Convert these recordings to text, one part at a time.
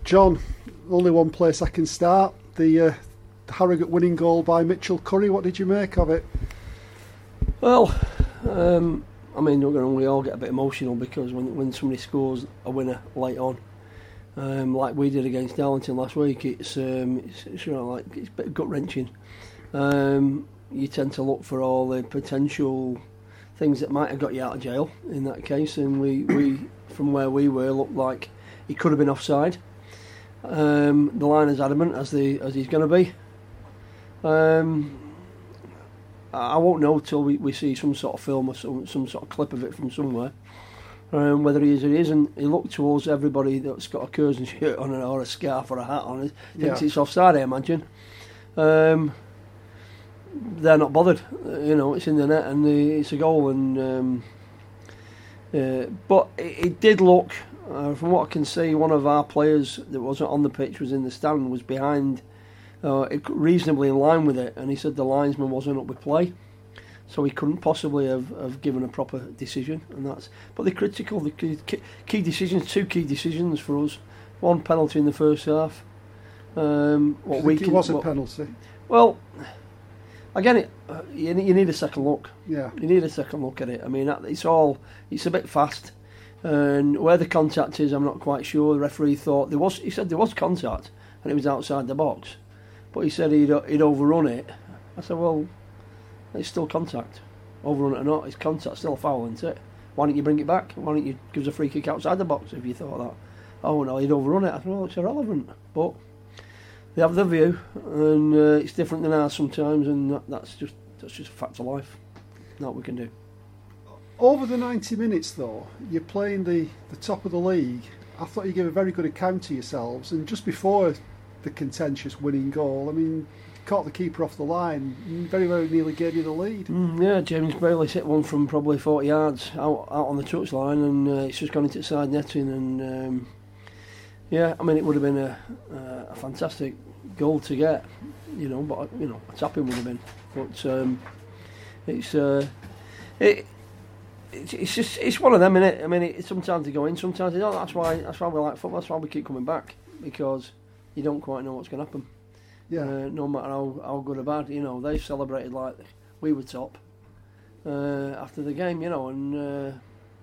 John, only one place I can start. The Harrogate winning goal by Mitchell Curry. What did you make of it? Well, I mean, we all get a bit emotional because when somebody scores a winner late on, like we did against Darlington last week, it's it's a bit gut wrenching. You tend to look for all the potential things that might have got you out of jail in that case, and we from where we were looked like he could have been offside. The line is adamant as he's going to be. I won't know till we see some sort of film or some sort of clip of it from somewhere. Whether he is or he isn't, he looked towards everybody that's got a Curzon shirt on or a scarf or a hat on. Thinks it's offside, I imagine. They're not bothered. It's in the net and it's a goal. And but it did look, from what I can see, one of our players that wasn't on the pitch was in the stand, was behind. Reasonably in line with it, and he said the linesman wasn't up with play, so he couldn't possibly have given a proper decision. But they're critical. The key decisions, two key decisions for us. One penalty in the first half. It was a penalty. Well, again, you need a second look. Yeah, you need a second look at it. I mean, it's a bit fast, and where the contact is, I'm not quite sure. The referee thought he said there was contact, and it was outside the box. But he said he'd overrun it. I said, well, it's still contact. Overrun it or not, it's contact, still a foul, isn't it? Why don't you bring it back? Why don't you give us a free kick outside the box if you thought that? Oh, no, he'd overrun it. I said, well, it's irrelevant. But they have their view, and it's different than ours sometimes, and that's just a fact of life. Not what we can do. Over the 90 minutes, though, you're playing the top of the league. I thought you gave a very good account to yourselves, and just before the contentious winning goal, I mean, caught the keeper off the line, very, very nearly gave you the lead. Yeah, James Bailey hit one from probably 40 yards out on the touchline, and it's just gone into side netting, and I mean, it would have been a fantastic goal to get, but a tapping would have been, but it's one of them, innit? I mean, it's sometimes they go in, sometimes they don't. That's why we like football. That's why we keep coming back, because you don't quite know what's going to happen. Yeah. No matter how good or bad, they celebrated like we were top after the game, and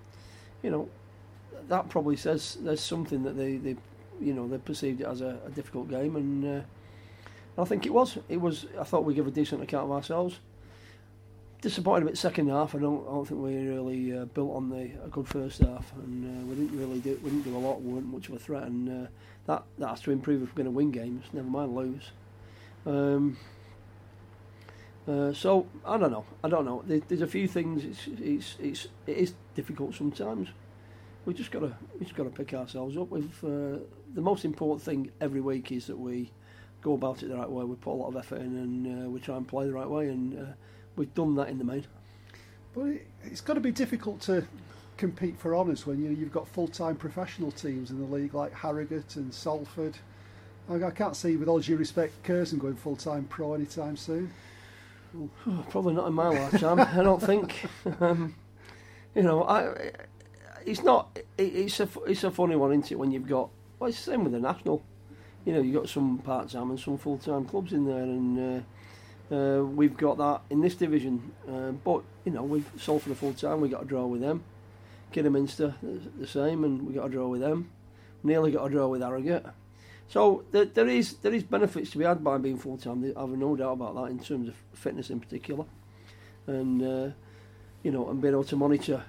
that probably says there's something that they perceived it as a difficult game, and I think it was. I thought we gave a decent account of ourselves. Disappointed a bit second half. I don't think we really built on a good first half, and we didn't do a lot. We weren't much of a threat, and that has to improve if we're going to win games. Never mind lose. So I don't know. There's a few things. It is difficult sometimes. We just gotta pick ourselves up. The most important thing every week is that we go about it the right way. We put a lot of effort in, and we try and play the right way, and we've done that in the main. But it's got to be difficult to compete for honours when you've got full-time professional teams in the league like Harrogate and Salford. I can't see, with all due respect, Curzon going full-time pro anytime soon. Probably not in my lifetime. I don't think. It's not. It's a funny one, isn't it? When you've got, well, it's the same with the national. You've got some part-time and some full-time clubs in there, and we've got that in this division. But we've Salford a full-time. We got a draw with them. Kidderminster the same, and we got a draw with them. Nearly got a draw with Harrogate. So there is benefits to be had by being full-time. I have no doubt about that in terms of fitness in particular, and and being able to monitor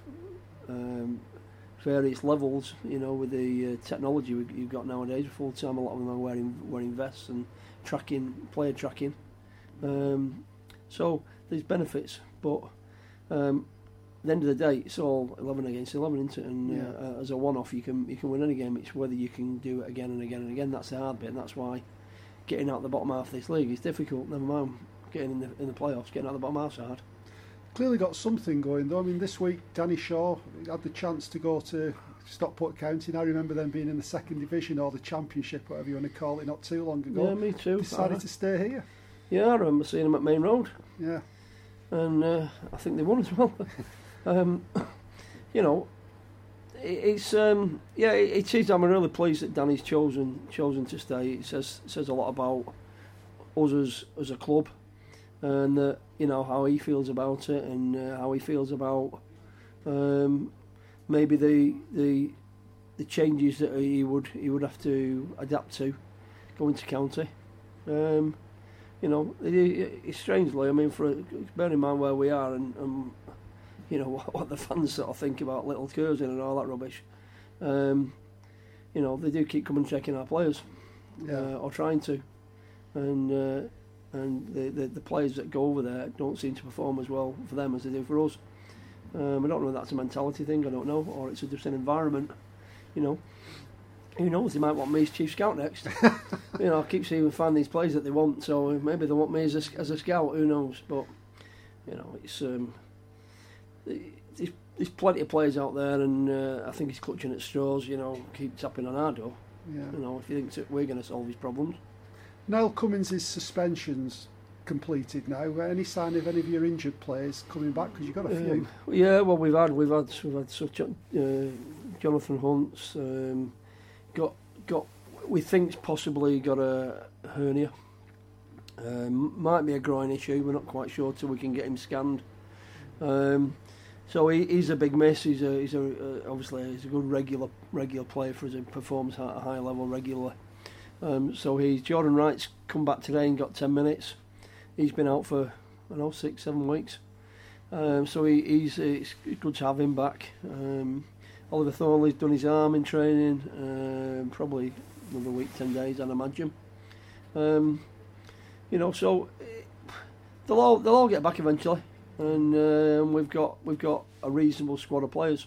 various levels. With the technology you've got nowadays, full-time, a lot of them are wearing vests and player tracking. So there's benefits, but at the end of the day, it's all 11 against 11, isn't it? And as a one-off, you can win any game. It's whether you can do it again and again and again. That's the hard bit, and that's why getting out the bottom half of this league is difficult. Never mind getting in the playoffs. Getting out the bottom half's hard. Clearly got something going though. I mean, this week Danny Shaw had the chance to go to Stockport County. I remember them being in the second division or the championship, whatever you want to call it, not too long ago. Yeah, me too. Decided to stay here. Yeah, I remember seeing them at Main Road. Yeah, and I think they won as well. It's it is. I'm really pleased that Danny's chosen to stay. It says a lot about us as a club, and how he feels about it, and how he feels about maybe the changes that he would have to adapt to going to county. It's strangely, I mean, bear in mind where we are and what the fans sort of think about Little Curzon and all that rubbish. They do keep coming and checking our players, or trying to, and the players that go over there don't seem to perform as well for them as they do for us. I don't know if that's a mentality thing, I don't know, or it's just an environment. Who knows, they might want me as chief scout next. I keep seeing we find these players that they want, so maybe they want me as a scout, who knows. But it's there's plenty of players out there, and I think he's clutching at straws, keep tapping on our door. If he thinks that we're going to solve his problems. Niall Cummins' suspension's completed now. Any sign of any of your injured players coming back? Because you've got a few. Well, we've had such Jonathan Hunt's got we think possibly got a hernia. Might be a groin issue. We're not quite sure till we can get him scanned. So he's a big miss. He's obviously he's a good regular player for us. He performs at a high level regularly. Jordan Wright's come back today and got 10 minutes. He's been out for 6-7 weeks. It's good to have him back. Oliver Thornley's done his arm in training. Probably another week, 10 days, I'd imagine. So they'll all get back eventually, and we've got a reasonable squad of players.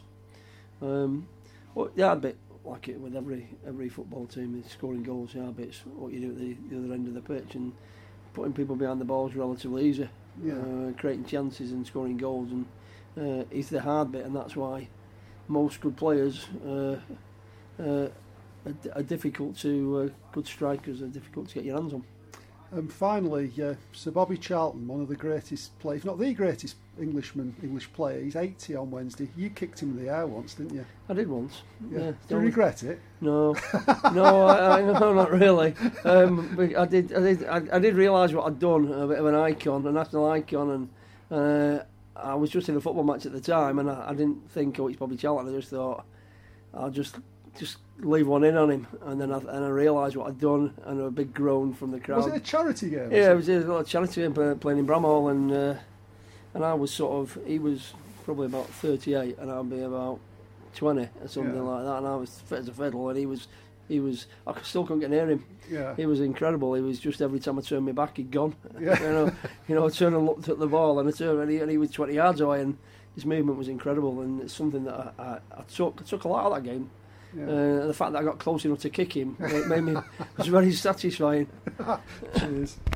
A bit like it with every football team, is scoring goals. It's what you do at the other end of the pitch, and putting people behind the ball is relatively easy. Creating chances and scoring goals and is the hard bit, and that's why most good players are difficult to good strikers are difficult to get your hands on. And finally, Sir Bobby Charlton, one of the greatest players, if not the greatest English player. He's 80 on Wednesday. You kicked him in the air once, didn't you? I did once. Yeah. Do you regret it? No, no, not really. But I did realise what I'd done, a bit of an icon, a national icon, and I was just in a football match at the time, and I didn't think, it's Bobby Charlton. I just thought I'll just leave one in on him, and then I realised what I'd done, and a big groan from the crowd. Was it a charity game? Yeah, it was a little charity game playing in Bramhall, and I was he was probably about 38, and I'd be about 20 or something like that, and I was fit as a fiddle, and he was I still couldn't get near him. Yeah. He was incredible. He was just, every time I turned my back, he'd gone. Yeah. I turned and looked at the ball, and I turned, and he was 20 yards away, and his movement was incredible, and it's something that I took a lot of that game. Yeah. The fact that I got close enough to kick him, it was very satisfying. Cheers.